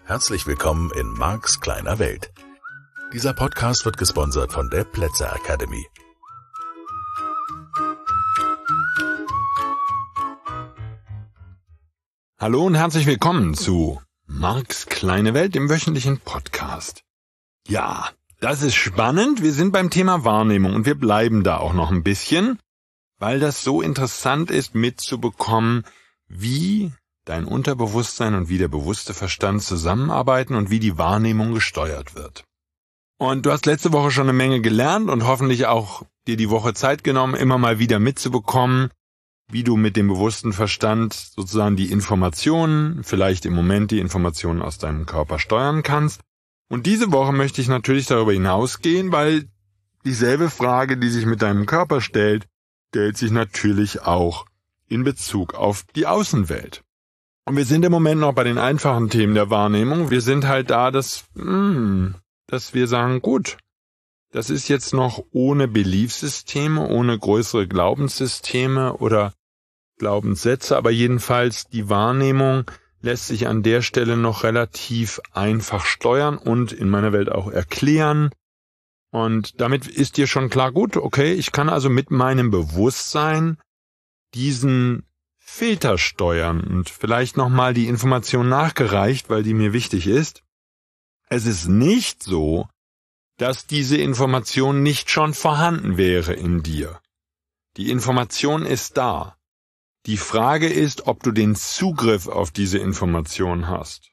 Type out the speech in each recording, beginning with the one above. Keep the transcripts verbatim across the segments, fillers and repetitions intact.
Herzlich willkommen in Marks kleiner Welt. Dieser Podcast wird gesponsert von der Plätzer Academy. Hallo und herzlich willkommen zu Marks kleine Welt, dem wöchentlichen Podcast. Ja, das ist spannend. Wir sind beim Thema Wahrnehmung und wir bleiben da auch noch ein bisschen, weil das so interessant ist mitzubekommen, wie dein Unterbewusstsein und wie der bewusste Verstand zusammenarbeiten und wie die Wahrnehmung gesteuert wird. Und du hast letzte Woche schon eine Menge gelernt und hoffentlich auch dir die Woche Zeit genommen, immer mal wieder mitzubekommen, wie du mit dem bewussten Verstand sozusagen die Informationen, vielleicht im Moment die Informationen aus deinem Körper steuern kannst. Und diese Woche möchte ich natürlich darüber hinausgehen, weil dieselbe Frage, die sich mit deinem Körper stellt, stellt sich natürlich auch in Bezug auf die Außenwelt. Und wir sind im Moment noch bei den einfachen Themen der Wahrnehmung. Wir sind halt da, dass, mh, dass wir sagen, gut, das ist jetzt noch ohne Beliefssysteme, ohne größere Glaubenssysteme oder Glaubenssätze, aber jedenfalls die Wahrnehmung lässt sich an der Stelle noch relativ einfach steuern und in meiner Welt auch erklären. Und damit ist dir schon klar, gut, okay, ich kann also mit meinem Bewusstsein diesen Filter steuern und vielleicht nochmal die Information nachgereicht, weil die mir wichtig ist. Es ist nicht so, dass diese Information nicht schon vorhanden wäre in dir. Die Information ist da. Die Frage ist, ob du den Zugriff auf diese Information hast.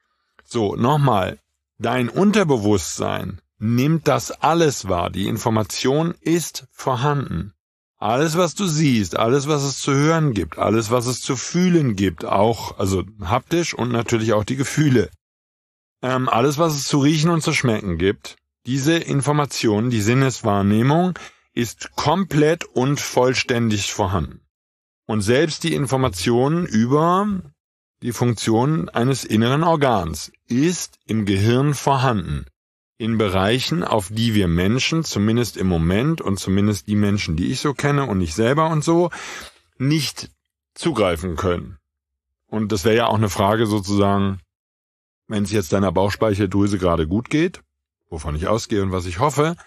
So, nochmal, dein Unterbewusstsein nimmt das alles wahr. Die Information ist vorhanden. Alles, was du siehst, alles, was es zu hören gibt, alles, was es zu fühlen gibt, auch, also haptisch und natürlich auch die Gefühle, ähm, alles, was es zu riechen und zu schmecken gibt, diese Information, die Sinneswahrnehmung, ist komplett und vollständig vorhanden. Und selbst die Information über die Funktion eines inneren Organs ist im Gehirn vorhanden. In Bereichen, auf die wir Menschen, zumindest im Moment und zumindest die Menschen, die ich so kenne und ich selber und so, nicht zugreifen können. Und das wäre ja auch eine Frage sozusagen, wenn es jetzt deiner Bauchspeicheldrüse gerade gut geht, wovon ich ausgehe und was ich hoffe,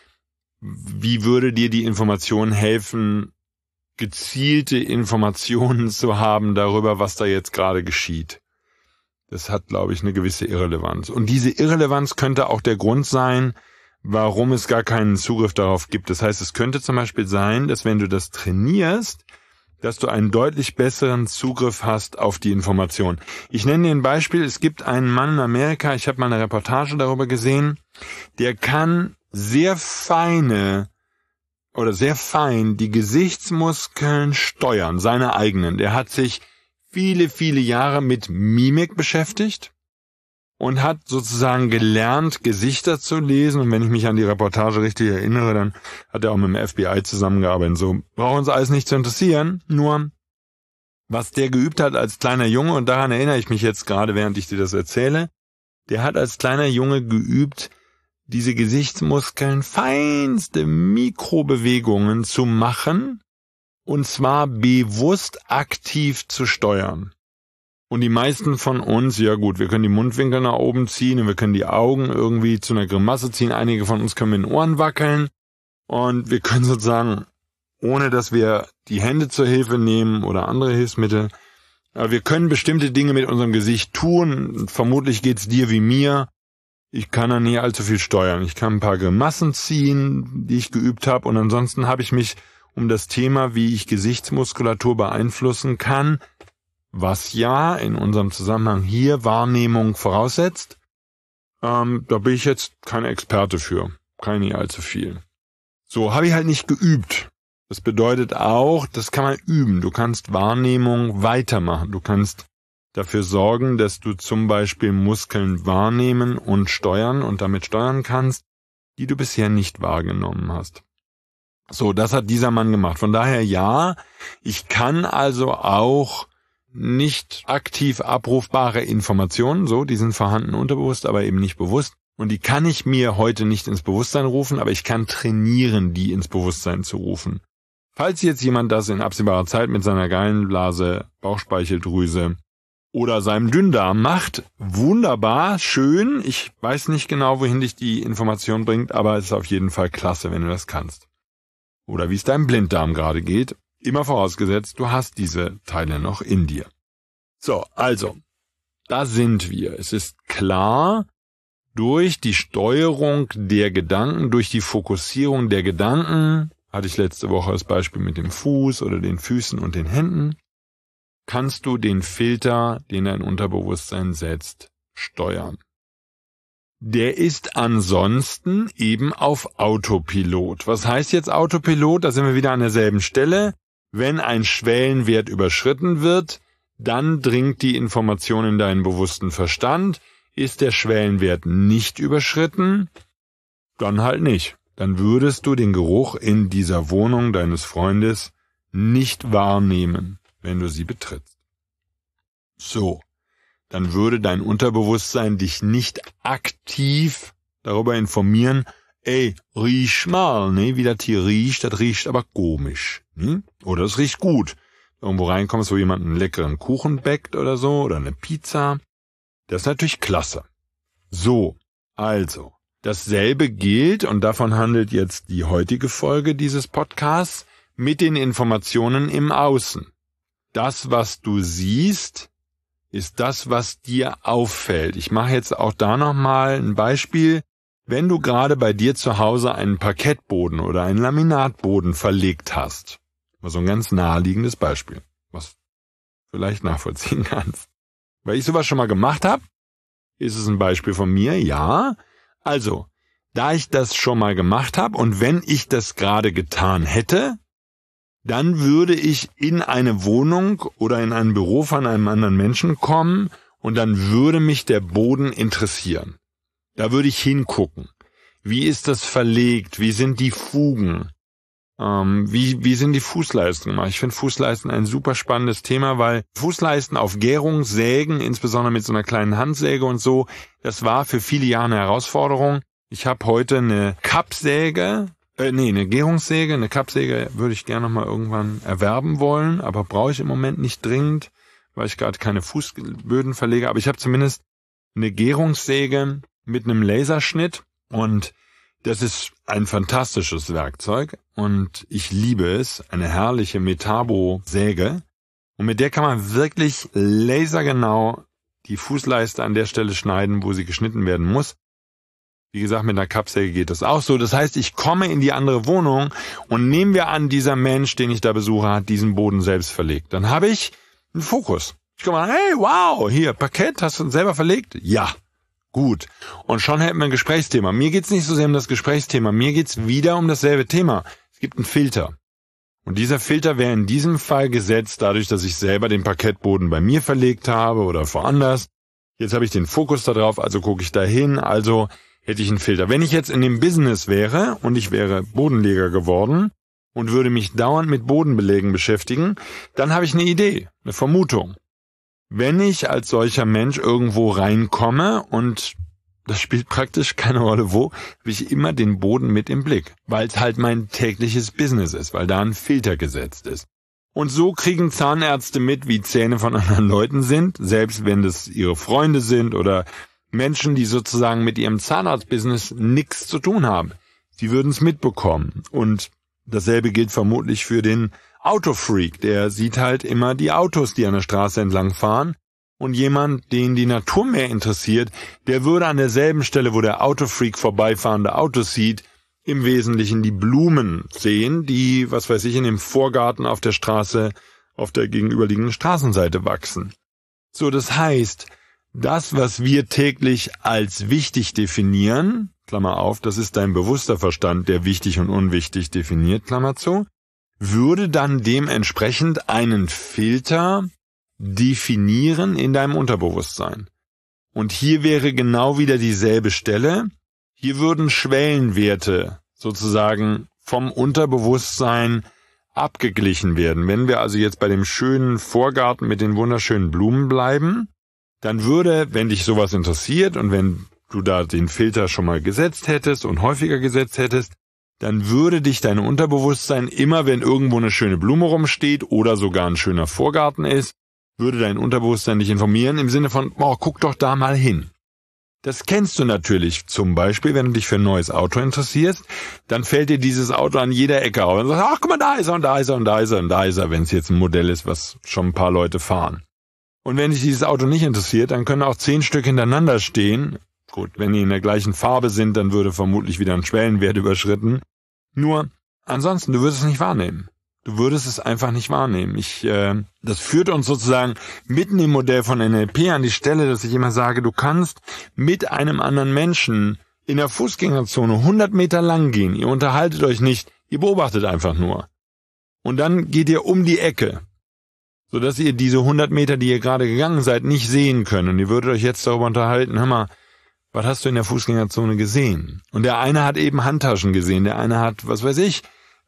wie würde dir die Information helfen, gezielte Informationen zu haben darüber, was da jetzt gerade geschieht? Das hat, glaube ich, eine gewisse Irrelevanz. Und diese Irrelevanz könnte auch der Grund sein, warum es gar keinen Zugriff darauf gibt. Das heißt, es könnte zum Beispiel sein, dass wenn du das trainierst, dass du einen deutlich besseren Zugriff hast auf die Information. Ich nenne dir ein Beispiel. Es gibt einen Mann in Amerika, ich habe mal eine Reportage darüber gesehen, der kann sehr feine oder sehr fein die Gesichtsmuskeln steuern, seine eigenen. Der hat sich viele, viele Jahre mit Mimik beschäftigt und hat sozusagen gelernt, Gesichter zu lesen. Und wenn ich mich an die Reportage richtig erinnere, dann hat er auch mit dem F B I zusammengearbeitet. So braucht uns alles nicht zu interessieren. Nur, was der geübt hat als kleiner Junge, und daran erinnere ich mich jetzt gerade, während ich dir das erzähle, der hat als kleiner Junge geübt, diese Gesichtsmuskeln feinste Mikrobewegungen zu machen, und zwar bewusst aktiv zu steuern. Und die meisten von uns, ja gut, wir können die Mundwinkel nach oben ziehen und wir können die Augen irgendwie zu einer Grimasse ziehen. Einige von uns können mit den Ohren wackeln und wir können sozusagen, ohne dass wir die Hände zur Hilfe nehmen oder andere Hilfsmittel, aber wir können bestimmte Dinge mit unserem Gesicht tun. Vermutlich geht's dir wie mir. Ich kann da nie allzu viel steuern. Ich kann ein paar Grimassen ziehen, die ich geübt habe, und ansonsten habe ich mich um das Thema, wie ich Gesichtsmuskulatur beeinflussen kann, was ja in unserem Zusammenhang hier Wahrnehmung voraussetzt. Ähm, da bin ich jetzt kein Experte für, kann nie allzu viel. So, habe ich halt nicht geübt. Das bedeutet auch, das kann man üben. Du kannst Wahrnehmung weitermachen. Du kannst dafür sorgen, dass du zum Beispiel Muskeln wahrnehmen und steuern und damit steuern kannst, die du bisher nicht wahrgenommen hast. So, das hat dieser Mann gemacht. Von daher ja, ich kann also auch nicht aktiv abrufbare Informationen, so, die sind vorhanden unterbewusst, aber eben nicht bewusst. Und die kann ich mir heute nicht ins Bewusstsein rufen, aber ich kann trainieren, die ins Bewusstsein zu rufen. Falls jetzt jemand das in absehbarer Zeit mit seiner Gallenblase, Bauchspeicheldrüse oder seinem Dünndarm macht. Wunderbar, schön. Ich weiß nicht genau, wohin dich die Information bringt, aber es ist auf jeden Fall klasse, wenn du das kannst. Oder wie es deinem Blinddarm gerade geht. Immer vorausgesetzt, du hast diese Teile noch in dir. So, also, da sind wir. Es ist klar, durch die Steuerung der Gedanken, durch die Fokussierung der Gedanken, hatte ich letzte Woche das Beispiel mit dem Fuß oder den Füßen und den Händen, kannst du den Filter, den dein Unterbewusstsein setzt, steuern. Der ist ansonsten eben auf Autopilot. Was heißt jetzt Autopilot? Da sind wir wieder an derselben Stelle. Wenn ein Schwellenwert überschritten wird, dann dringt die Information in deinen bewussten Verstand. Ist der Schwellenwert nicht überschritten, dann halt nicht. Dann würdest du den Geruch in dieser Wohnung deines Freundes nicht wahrnehmen, wenn du sie betrittst. So, dann würde dein Unterbewusstsein dich nicht aktiv darüber informieren, ey, riech mal, ne, wie das hier riecht, das riecht aber komisch, ne? Oder es riecht gut. Irgendwo reinkommst, wo jemand einen leckeren Kuchen backt oder so, oder eine Pizza. Das ist natürlich klasse. So, also, dasselbe gilt, und davon handelt jetzt die heutige Folge dieses Podcasts, mit den Informationen im Außen. Das, was du siehst, ist das, was dir auffällt. Ich mache jetzt auch da nochmal ein Beispiel. Wenn du gerade bei dir zu Hause einen Parkettboden oder einen Laminatboden verlegt hast, so ein ganz naheliegendes Beispiel, was du vielleicht nachvollziehen kannst. Weil ich sowas schon mal gemacht habe, ist es ein Beispiel von mir, ja. Also, da ich das schon mal gemacht habe und wenn ich das gerade getan hätte, dann würde ich in eine Wohnung oder in ein Büro von einem anderen Menschen kommen und dann würde mich der Boden interessieren. Da würde ich hingucken. Wie ist das verlegt? Wie sind die Fugen? Ähm, wie, wie sind die Fußleisten gemacht? Ich finde Fußleisten ein super spannendes Thema, weil Fußleisten auf Gärung sägen, insbesondere mit so einer kleinen Handsäge und so, das war für viele Jahre eine Herausforderung. Ich habe heute eine Kappsäge, äh, nee, eine Gärungssäge, eine Kappsäge würde ich gerne noch mal irgendwann erwerben wollen, aber brauche ich im Moment nicht dringend, weil ich gerade keine Fußböden verlege. Aber ich habe zumindest eine Gärungssäge mit einem Laserschnitt und das ist ein fantastisches Werkzeug und ich liebe es, eine herrliche Metabo-Säge. Und mit der kann man wirklich lasergenau die Fußleiste an der Stelle schneiden, wo sie geschnitten werden muss. Wie gesagt, mit einer Kappsäge geht das auch so. Das heißt, ich komme in die andere Wohnung und nehmen wir an, dieser Mensch, den ich da besuche, hat diesen Boden selbst verlegt. Dann habe ich einen Fokus. Ich komme an, hey, wow, hier, Parkett, hast du selber verlegt? Ja. Gut. Und schon hätten wir ein Gesprächsthema. Mir geht's nicht so sehr um das Gesprächsthema. Mir geht's wieder um dasselbe Thema. Es gibt einen Filter. Und dieser Filter wäre in diesem Fall gesetzt, dadurch, dass ich selber den Parkettboden bei mir verlegt habe oder woanders. Jetzt habe ich den Fokus da drauf, also gucke ich da hin, also hätte ich einen Filter. Wenn ich jetzt in dem Business wäre und ich wäre Bodenleger geworden und würde mich dauernd mit Bodenbelägen beschäftigen, dann habe ich eine Idee, eine Vermutung. Wenn ich als solcher Mensch irgendwo reinkomme, und das spielt praktisch keine Rolle wo, habe ich immer den Boden mit im Blick, weil es halt mein tägliches Business ist, weil da ein Filter gesetzt ist. Und so kriegen Zahnärzte mit, wie Zähne von anderen Leuten sind, selbst wenn das ihre Freunde sind oder Menschen, die sozusagen mit ihrem Zahnarztbusiness nichts zu tun haben. Sie würden es mitbekommen. Und dasselbe gilt vermutlich für den Autofreak, der sieht halt immer die Autos, die an der Straße entlang fahren. Und jemand, den die Natur mehr interessiert, der würde an derselben Stelle, wo der Autofreak vorbeifahrende Autos sieht, im Wesentlichen die Blumen sehen, die, was weiß ich, in dem Vorgarten auf der Straße, auf der gegenüberliegenden Straßenseite wachsen. So, das heißt, das, was wir täglich als wichtig definieren, Klammer auf, das ist dein bewusster Verstand, der wichtig und unwichtig definiert, Klammer zu, würde dann dementsprechend einen Filter definieren in deinem Unterbewusstsein. Und hier wäre genau wieder dieselbe Stelle. Hier würden Schwellenwerte sozusagen vom Unterbewusstsein abgeglichen werden. Wenn wir also jetzt bei dem schönen Vorgarten mit den wunderschönen Blumen bleiben, dann würde, wenn dich sowas interessiert und wenn du da den Filter schon mal gesetzt hättest und häufiger gesetzt hättest, dann würde dich dein Unterbewusstsein immer, wenn irgendwo eine schöne Blume rumsteht oder sogar ein schöner Vorgarten ist, würde dein Unterbewusstsein dich informieren im Sinne von, boah, guck doch da mal hin. Das kennst du natürlich zum Beispiel, wenn du dich für ein neues Auto interessierst, dann fällt dir dieses Auto an jeder Ecke auf und sagst, ach guck mal, da ist er und da ist er und da ist er und da ist er, wenn es jetzt ein Modell ist, was schon ein paar Leute fahren. Und wenn dich dieses Auto nicht interessiert, dann können auch zehn Stück hintereinander stehen. Gut, wenn die in der gleichen Farbe sind, dann würde vermutlich wieder ein Schwellenwert überschritten. Nur, ansonsten, du würdest es nicht wahrnehmen. Du würdest es einfach nicht wahrnehmen. Ich, äh, das führt uns sozusagen mitten im Modell von N L P an die Stelle, dass ich immer sage, du kannst mit einem anderen Menschen in der Fußgängerzone hundert Meter lang gehen. Ihr unterhaltet euch nicht, ihr beobachtet einfach nur. Und dann geht ihr um die Ecke, sodass ihr diese hundert Meter, die ihr gerade gegangen seid, nicht sehen könnt. Und ihr würdet euch jetzt darüber unterhalten, hör mal, was hast du in der Fußgängerzone gesehen? Und der eine hat eben Handtaschen gesehen, der eine hat, was weiß ich,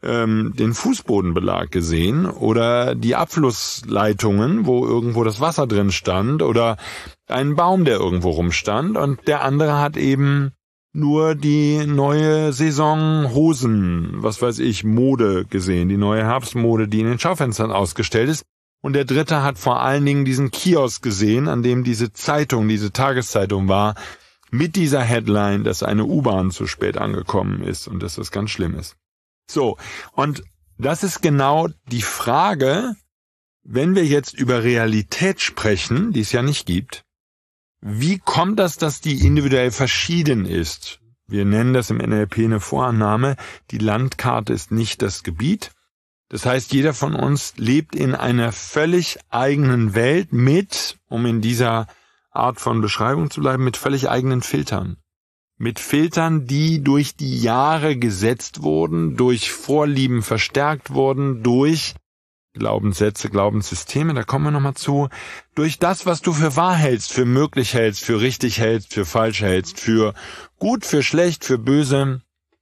den Fußbodenbelag gesehen oder die Abflussleitungen, wo irgendwo das Wasser drin stand oder einen Baum, der irgendwo rumstand, und der andere hat eben nur die neue Saison Hosen, was weiß ich, Mode gesehen, die neue Herbstmode, die in den Schaufenstern ausgestellt ist, und der dritte hat vor allen Dingen diesen Kiosk gesehen, an dem diese Zeitung, diese Tageszeitung war, mit dieser Headline, dass eine U-Bahn zu spät angekommen ist und dass das ganz schlimm ist. So, und das ist genau die Frage, wenn wir jetzt über Realität sprechen, die es ja nicht gibt, wie kommt das, dass die individuell verschieden ist? Wir nennen das im N L P eine Vorannahme, die Landkarte ist nicht das Gebiet. Das heißt, jeder von uns lebt in einer völlig eigenen Welt mit, um in dieser Art von Beschreibung zu bleiben, mit völlig eigenen Filtern. Mit Filtern, die durch die Jahre gesetzt wurden, durch Vorlieben verstärkt wurden, durch Glaubenssätze, Glaubenssysteme, da kommen wir nochmal zu, durch das, was du für wahr hältst, für möglich hältst, für richtig hältst, für falsch hältst, für gut, für schlecht, für böse,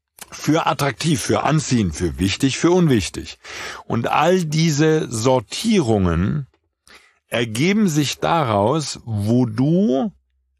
für attraktiv, für anziehend, für wichtig, für unwichtig. Und all diese Sortierungen ergeben sich daraus, wo du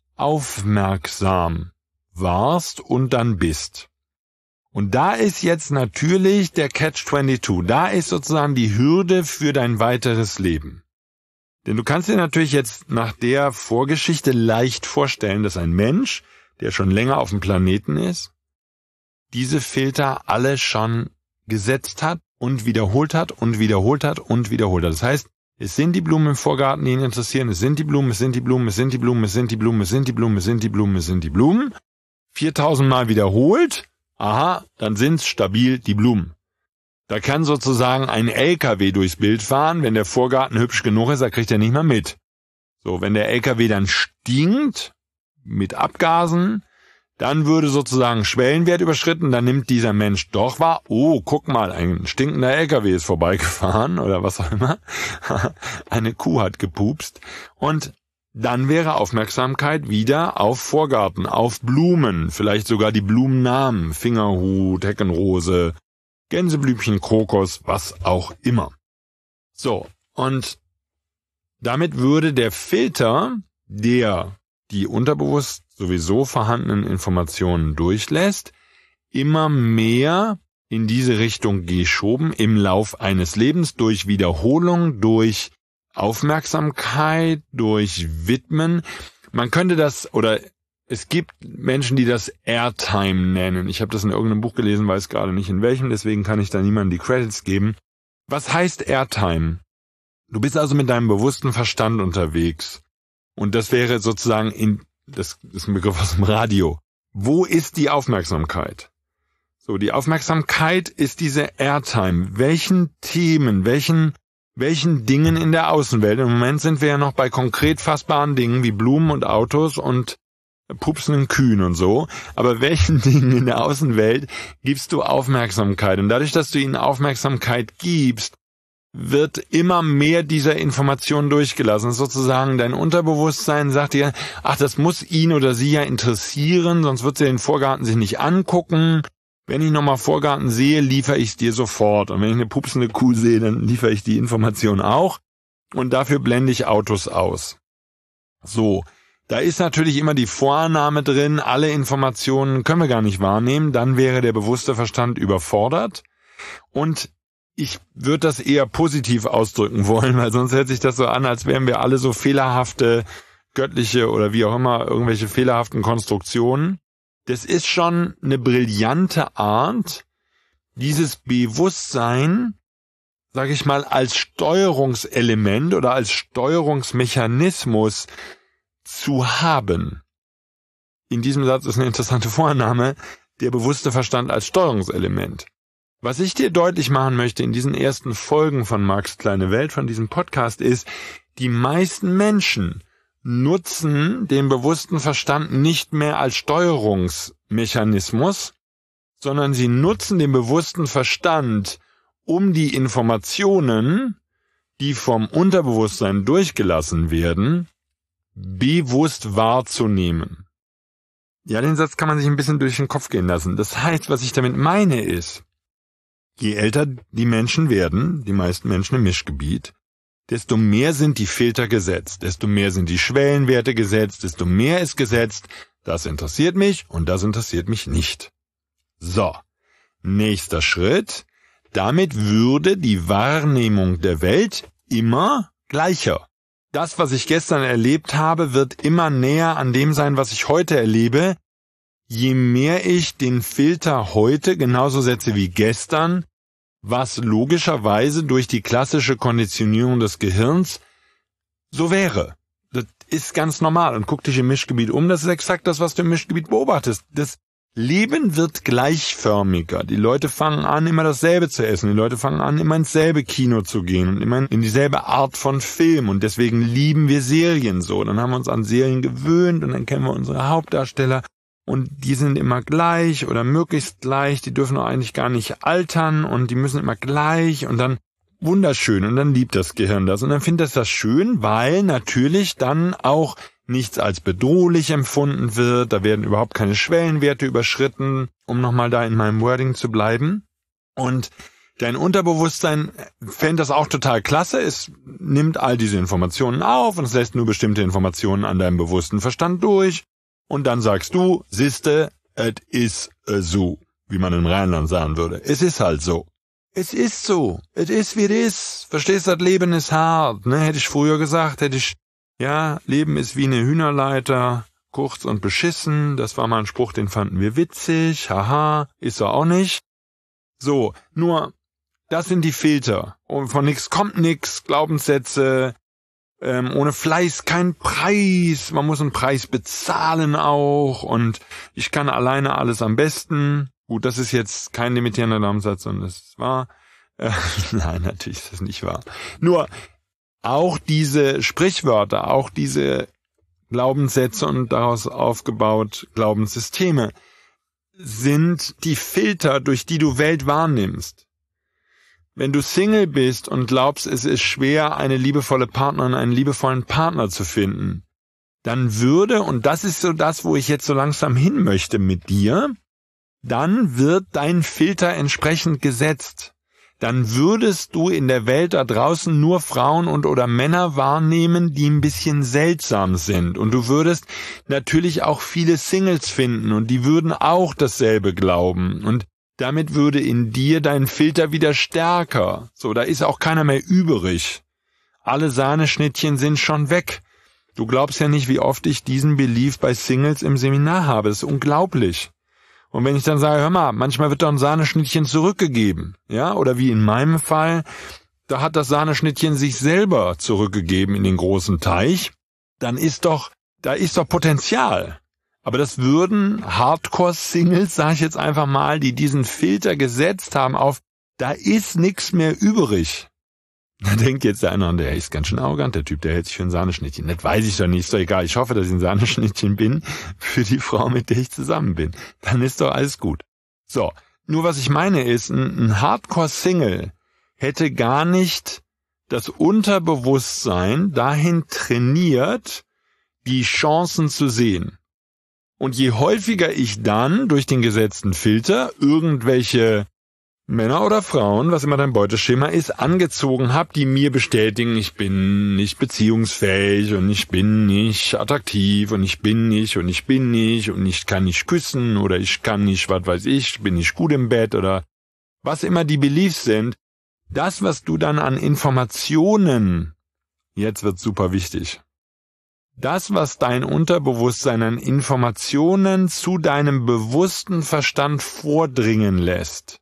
aufmerksam warst und dann bist. Und da ist jetzt natürlich der Catch zweiundzwanzig. Da ist sozusagen die Hürde für dein weiteres Leben. Denn du kannst dir natürlich jetzt nach der Vorgeschichte leicht vorstellen, dass ein Mensch, der schon länger auf dem Planeten ist, diese Filter alle schon gesetzt hat und wiederholt hat und wiederholt hat und wiederholt hat. Das heißt, es sind die Blumen im Vorgarten, die ihn interessieren. Es sind die Blumen, es sind die Blumen, es sind die Blumen, es sind die Blumen, es sind die Blumen, es sind die Blumen, es sind die Blumen. viertausend Mal wiederholt. Aha, dann sind's stabil die Blumen. Da kann sozusagen ein L K W durchs Bild fahren. Wenn der Vorgarten hübsch genug ist, da kriegt er nicht mehr mit. So, wenn der L K W dann stinkt, mit Abgasen, dann würde sozusagen Schwellenwert überschritten, dann nimmt dieser Mensch doch wahr, oh, guck mal, ein stinkender L K W ist vorbeigefahren oder was auch immer. Eine Kuh hat gepupst. Und dann wäre Aufmerksamkeit wieder auf Vorgarten, auf Blumen, vielleicht sogar die Blumennamen, Fingerhut, Heckenrose, Gänseblümchen, Krokus, was auch immer. So, und damit würde der Filter, der die unterbewusst sowieso vorhandenen Informationen durchlässt, immer mehr in diese Richtung geschoben im Lauf eines Lebens durch Wiederholung, durch Aufmerksamkeit, durch Widmen. Man könnte das, oder es gibt Menschen, die das Airtime nennen. Ich habe das in irgendeinem Buch gelesen, weiß gerade nicht in welchem, deswegen kann ich da niemandem die Credits geben. Was heißt Airtime? Du bist also mit deinem bewussten Verstand unterwegs. Und das wäre sozusagen in, das ist ein Begriff aus dem Radio. Wo ist die Aufmerksamkeit? So, die Aufmerksamkeit ist diese Airtime. Welchen Themen, welchen welchen Dingen in der Außenwelt, im Moment sind wir ja noch bei konkret fassbaren Dingen wie Blumen und Autos und pupsenden Kühen und so, aber welchen Dingen in der Außenwelt gibst du Aufmerksamkeit? Und dadurch, dass du ihnen Aufmerksamkeit gibst, wird immer mehr dieser Informationen durchgelassen. Sozusagen dein Unterbewusstsein sagt dir, ach, das muss ihn oder sie ja interessieren, sonst wird sie den Vorgarten sich nicht angucken. Wenn ich nochmal Vorgarten sehe, liefere ich es dir sofort. Und wenn ich eine pupsende Kuh sehe, dann liefere ich die Information auch. Und dafür blende ich Autos aus. So, da ist natürlich immer die Vorannahme drin, alle Informationen können wir gar nicht wahrnehmen. Dann wäre der bewusste Verstand überfordert. Und Ich würde das eher positiv ausdrücken wollen, weil sonst hört sich das so an, als wären wir alle so fehlerhafte, göttliche oder wie auch immer, irgendwelche fehlerhaften Konstruktionen. Das ist schon eine brillante Art, dieses Bewusstsein, sage ich mal, als Steuerungselement oder als Steuerungsmechanismus zu haben. In diesem Satz ist eine interessante Vorannahme, der bewusste Verstand als Steuerungselement. Was ich dir deutlich machen möchte in diesen ersten Folgen von Marks kleine Welt, von diesem Podcast, ist, die meisten Menschen nutzen den bewussten Verstand nicht mehr als Steuerungsmechanismus, sondern sie nutzen den bewussten Verstand, um die Informationen, die vom Unterbewusstsein durchgelassen werden, bewusst wahrzunehmen. Ja, den Satz kann man sich ein bisschen durch den Kopf gehen lassen. Das heißt, was ich damit meine ist, je älter die Menschen werden, die meisten Menschen im Mischgebiet, desto mehr sind die Filter gesetzt, desto mehr sind die Schwellenwerte gesetzt, desto mehr ist gesetzt, das interessiert mich und das interessiert mich nicht. So, nächster Schritt, damit würde die Wahrnehmung der Welt immer gleicher. Das, was ich gestern erlebt habe, wird immer näher an dem sein, was ich heute erlebe. Je mehr ich den Filter heute genauso setze wie gestern, was logischerweise durch die klassische Konditionierung des Gehirns so wäre. Das ist ganz normal. Und guck dich im Mischgebiet um, das ist exakt das, was du im Mischgebiet beobachtest. Das Leben wird gleichförmiger. Die Leute fangen an, immer dasselbe zu essen. Die Leute fangen an, immer ins selbe Kino zu gehen und immer in dieselbe Art von Film. Und deswegen lieben wir Serien so. Dann haben wir uns an Serien gewöhnt und dann kennen wir unsere Hauptdarsteller. Und die sind immer gleich oder möglichst gleich, die dürfen auch eigentlich gar nicht altern und die müssen immer gleich und dann wunderschön und dann liebt das Gehirn das und dann findet es das schön, weil natürlich dann auch nichts als bedrohlich empfunden wird, da werden überhaupt keine Schwellenwerte überschritten, um nochmal da in meinem Wording zu bleiben. Und dein Unterbewusstsein fände das auch total klasse, es nimmt all diese Informationen auf und es lässt nur bestimmte Informationen an deinem bewussten Verstand durch. Und dann sagst du, siehste, es ist so, wie man im Rheinland sagen würde. Es ist halt so. Es ist so. Es ist, wie es ist. Verstehst du, das Leben ist hart. Ne? Hätte ich früher gesagt, hätte ich, ja, Leben ist wie eine Hühnerleiter, kurz und beschissen. Das war mal ein Spruch, den fanden wir witzig. Haha, ist er auch nicht. So, nur, das sind die Filter. Und von nix kommt nix, Glaubenssätze. Ähm, ohne Fleiß kein Preis, man muss einen Preis bezahlen auch und ich kann alleine alles am besten. Gut, das ist jetzt kein limitierender Glaubenssatz, sondern das ist wahr. Äh, nein, natürlich ist das nicht wahr. Nur auch diese Sprichwörter, auch diese Glaubenssätze und daraus aufgebaut Glaubenssysteme sind die Filter, durch die du Welt wahrnimmst. Wenn du Single bist und glaubst, es ist schwer, eine liebevolle Partnerin, einen liebevollen Partner zu finden, dann würde, und das ist so das, wo ich jetzt so langsam hin möchte mit dir, dann wird dein Filter entsprechend gesetzt. Dann würdest du in der Welt da draußen nur Frauen und oder Männer wahrnehmen, die ein bisschen seltsam sind. Und du würdest natürlich auch viele Singles finden und die würden auch dasselbe glauben. Und damit würde in dir dein Filter wieder stärker. So, da ist auch keiner mehr übrig. Alle Sahneschnittchen sind schon weg. Du glaubst ja nicht, wie oft ich diesen Belief bei Singles im Seminar habe. Das ist unglaublich. Und wenn ich dann sage, hör mal, manchmal wird doch ein Sahneschnittchen zurückgegeben. Ja, oder wie in meinem Fall, da hat das Sahneschnittchen sich selber zurückgegeben in den großen Teich. Dann ist doch, da ist doch Potenzial. Aber das würden Hardcore-Singles, sage ich jetzt einfach mal, die diesen Filter gesetzt haben auf, da ist nichts mehr übrig. Da denkt jetzt der eine, der ist ganz schön arrogant, der Typ, der hält sich für ein Sahneschnittchen. Das weiß ich doch nicht, ist doch egal. Ich hoffe, dass ich ein Sahneschnittchen bin für die Frau, mit der ich zusammen bin. Dann ist doch alles gut. So, nur was ich meine ist, ein, ein Hardcore-Single hätte gar nicht das Unterbewusstsein dahin trainiert, die Chancen zu sehen. Und je häufiger ich dann durch den gesetzten Filter irgendwelche Männer oder Frauen, was immer dein Beuteschema ist, angezogen habe, die mir bestätigen, ich bin nicht beziehungsfähig und ich bin nicht attraktiv und ich bin nicht und ich bin nicht und ich kann nicht küssen oder ich kann nicht, was weiß ich, bin nicht gut im Bett oder was immer die Beliefs sind, Das, was du dann an Informationen, jetzt wird's super wichtig, das, was dein Unterbewusstsein an Informationen zu deinem bewussten Verstand vordringen lässt,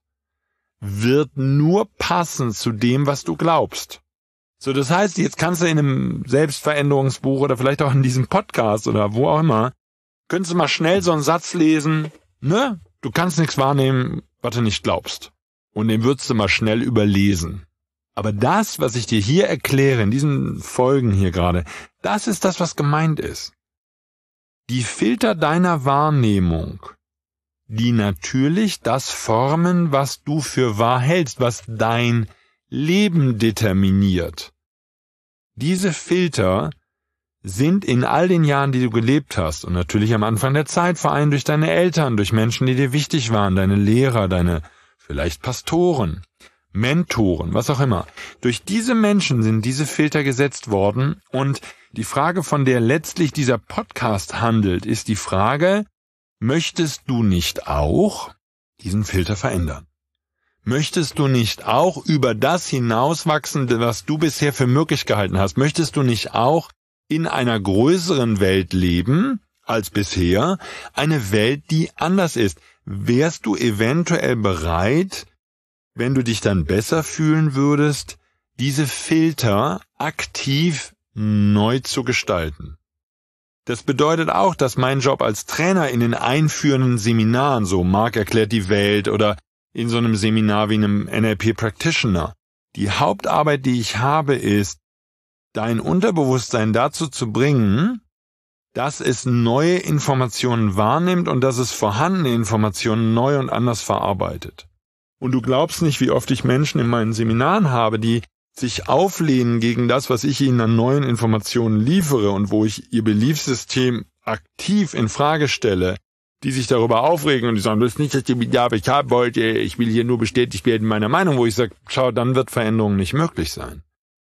wird nur passen zu dem, was du glaubst. So, das heißt, jetzt kannst du in einem Selbstveränderungsbuch oder vielleicht auch in diesem Podcast oder wo auch immer, könntest du mal schnell so einen Satz lesen, ne? Du kannst nichts wahrnehmen, was du nicht glaubst. Und den würdest du mal schnell überlesen. Aber das, was ich dir hier erkläre, in diesen Folgen hier gerade, das ist das, was gemeint ist. Die Filter deiner Wahrnehmung, die natürlich das formen, was du für wahr hältst, was dein Leben determiniert. Diese Filter sind in all den Jahren, die du gelebt hast, und natürlich am Anfang der Zeit, vor allem durch deine Eltern, durch Menschen, die dir wichtig waren, deine Lehrer, deine vielleicht Pastoren, Mentoren, was auch immer. Durch diese Menschen sind diese Filter gesetzt worden, und die Frage, von der letztlich dieser Podcast handelt, ist die Frage, möchtest du nicht auch diesen Filter verändern? Möchtest du nicht auch über das hinauswachsen, was du bisher für möglich gehalten hast? Möchtest du nicht auch in einer größeren Welt leben als bisher? Eine Welt, die anders ist. Wärst du eventuell bereit, wenn du dich dann besser fühlen würdest, diese Filter aktiv neu zu gestalten? Das bedeutet auch, dass mein Job als Trainer in den einführenden Seminaren, so Marc erklärt die Welt oder in so einem Seminar wie einem N L P Practitioner, die Hauptarbeit, die ich habe, ist, dein Unterbewusstsein dazu zu bringen, dass es neue Informationen wahrnimmt und dass es vorhandene Informationen neu und anders verarbeitet. Und du glaubst nicht, wie oft ich Menschen in meinen Seminaren habe, die sich auflehnen gegen das, was ich ihnen an neuen Informationen liefere und wo ich ihr Beliefssystem aktiv in Frage stelle, die sich darüber aufregen und die sagen, das ist nicht das Seminar, was ich haben wollte, ich will hier nur bestätigt werden in meiner Meinung, wo ich sage, schau, dann wird Veränderung nicht möglich sein.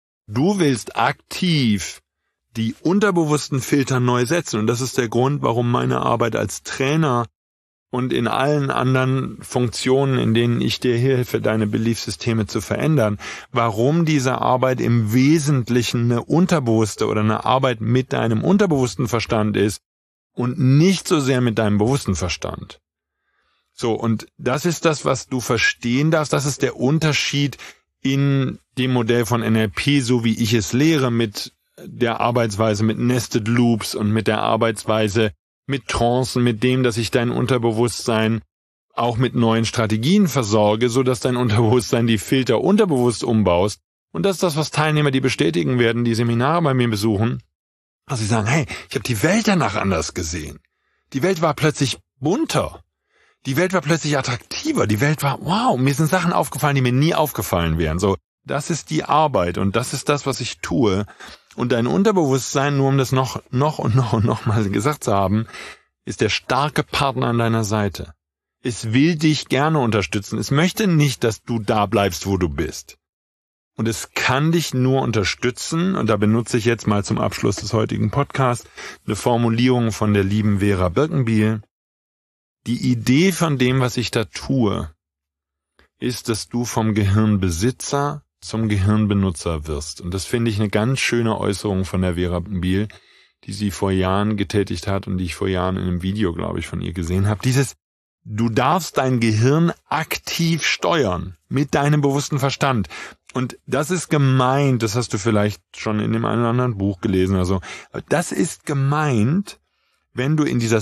Du willst aktiv die unterbewussten Filter neu setzen, und das ist der Grund, warum meine Arbeit als Trainer und in allen anderen Funktionen, in denen ich dir helfe, deine Beliefssysteme zu verändern, warum diese Arbeit im Wesentlichen eine unterbewusste oder eine Arbeit mit deinem unterbewussten Verstand ist und nicht so sehr mit deinem bewussten Verstand. So, und das ist das, was du verstehen darfst, das ist der Unterschied in dem Modell von N L P, so wie ich es lehre, mit der Arbeitsweise mit Nested Loops und mit der Arbeitsweise mit Trancen, mit dem, dass ich dein Unterbewusstsein auch mit neuen Strategien versorge, so dass dein Unterbewusstsein die Filter unterbewusst umbaust. Und das ist das, was Teilnehmer, die bestätigen werden, die Seminare bei mir besuchen, dass sie sagen, hey, ich habe die Welt danach anders gesehen. Die Welt war plötzlich bunter. Die Welt war plötzlich attraktiver. Die Welt war, wow, mir sind Sachen aufgefallen, die mir nie aufgefallen wären. So, das ist die Arbeit und das ist das, was ich tue. Und dein Unterbewusstsein, nur um das noch, noch und noch und noch mal gesagt zu haben, ist der starke Partner an deiner Seite. Es will dich gerne unterstützen. Es möchte nicht, dass du da bleibst, wo du bist. Und es kann dich nur unterstützen, und da benutze ich jetzt mal zum Abschluss des heutigen Podcasts eine Formulierung von der lieben Vera Birkenbiel. Die Idee von dem, was ich da tue, ist, dass du vom Gehirnbesitzer zum Gehirnbenutzer wirst. Und das finde ich eine ganz schöne Äußerung von der Vera Birkenbiel, die sie vor Jahren getätigt hat und die ich vor Jahren in einem Video, glaube ich, von ihr gesehen habe. Dieses, du darfst dein Gehirn aktiv steuern mit deinem bewussten Verstand. Und das ist gemeint, das hast du vielleicht schon in dem einen oder anderen Buch gelesen, also das ist gemeint, wenn du in dieser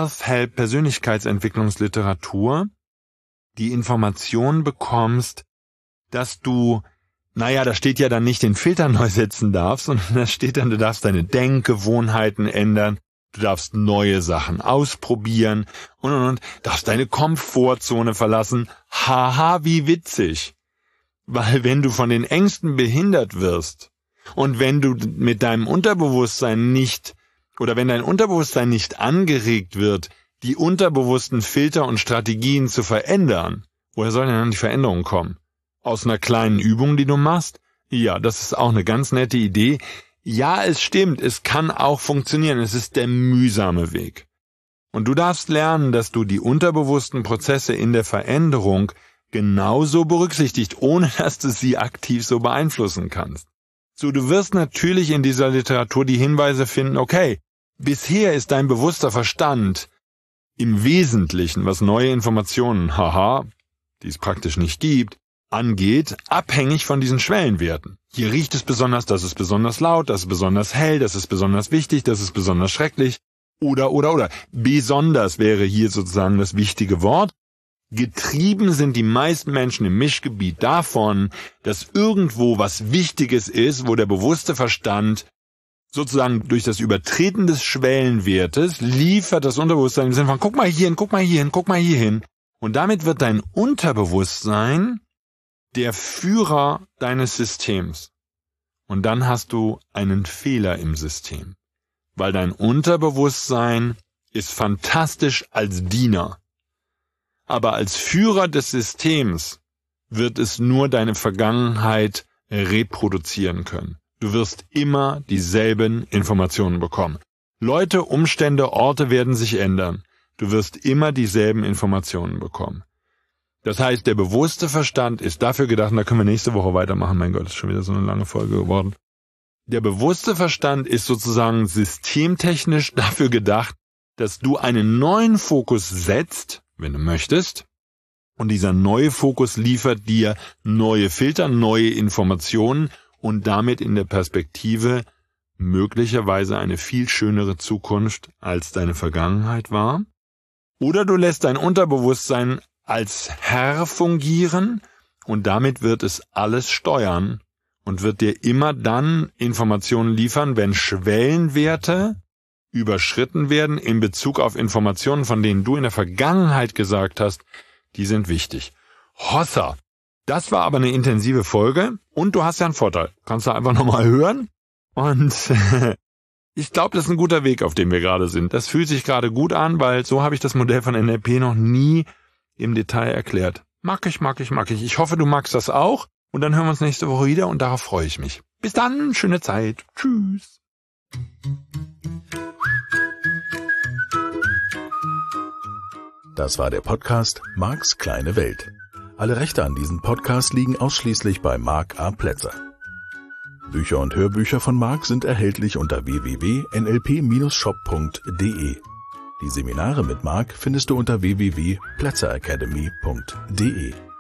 Self-Help-Persönlichkeitsentwicklungsliteratur die Information bekommst, dass du, naja, da steht ja dann nicht den Filter neu setzen darfst, sondern da steht dann, du darfst deine Denkgewohnheiten ändern, du darfst neue Sachen ausprobieren und, und, und, darfst deine Komfortzone verlassen. Haha, wie witzig. Weil wenn du von den Ängsten behindert wirst und wenn du mit deinem Unterbewusstsein nicht, oder wenn dein Unterbewusstsein nicht angeregt wird, die unterbewussten Filter und Strategien zu verändern, woher soll denn dann die Veränderung kommen? Aus einer kleinen Übung, die du machst? Ja, das ist auch eine ganz nette Idee. Ja, es stimmt, es kann auch funktionieren, es ist der mühsame Weg. Und du darfst lernen, dass du die unterbewussten Prozesse in der Veränderung genauso berücksichtigt, ohne dass du sie aktiv so beeinflussen kannst. So, du wirst natürlich in dieser Literatur die Hinweise finden, okay, bisher ist dein bewusster Verstand im Wesentlichen, was neue Informationen, haha, die es praktisch nicht gibt, angeht, abhängig von diesen Schwellenwerten. Hier riecht es besonders, das ist besonders laut, das ist besonders hell, das ist besonders wichtig, das ist besonders schrecklich. Oder, oder, oder. Besonders wäre hier sozusagen das wichtige Wort. Getrieben sind die meisten Menschen im Mischgebiet davon, dass irgendwo was Wichtiges ist, wo der bewusste Verstand sozusagen durch das Übertreten des Schwellenwertes liefert das Unterbewusstsein im Sinne von, guck mal hier hin, guck mal hier hin, guck mal hier hin. Und damit wird dein Unterbewusstsein der Führer deines Systems. Und dann hast du einen Fehler im System. Weil dein Unterbewusstsein ist fantastisch als Diener. Aber als Führer des Systems wird es nur deine Vergangenheit reproduzieren können. Du wirst immer dieselben Informationen bekommen. Leute, Umstände, Orte werden sich ändern. Du wirst immer dieselben Informationen bekommen. Das heißt, der bewusste Verstand ist dafür gedacht, und da können wir nächste Woche weitermachen, mein Gott, ist schon wieder so eine lange Folge geworden. Der bewusste Verstand ist sozusagen systemtechnisch dafür gedacht, dass du einen neuen Fokus setzt, wenn du möchtest, und dieser neue Fokus liefert dir neue Filter, neue Informationen und damit in der Perspektive möglicherweise eine viel schönere Zukunft, als deine Vergangenheit war. Oder du lässt dein Unterbewusstsein als Herr fungieren und damit wird es alles steuern und wird dir immer dann Informationen liefern, wenn Schwellenwerte überschritten werden in Bezug auf Informationen, von denen du in der Vergangenheit gesagt hast, die sind wichtig. Hossa! Das war aber eine intensive Folge und du hast ja einen Vorteil. Kannst du einfach nochmal hören und ich glaube, das ist ein guter Weg, auf dem wir gerade sind. Das fühlt sich gerade gut an, weil so habe ich das Modell von N L P noch nie im Detail erklärt. Mag ich, mag ich, mag ich. Ich hoffe, du magst das auch und dann hören wir uns nächste Woche wieder und darauf freue ich mich. Bis dann, schöne Zeit. Tschüss. Das war der Podcast Marks kleine Welt. Alle Rechte an diesem Podcast liegen ausschließlich bei Mark A. Plätzer. Bücher und Hörbücher von Mark sind erhältlich unter w w w punkt n l p Bindestrich shop punkt d e. Die Seminare mit Mark findest du unter w w w punkt plätzer academy punkt d e.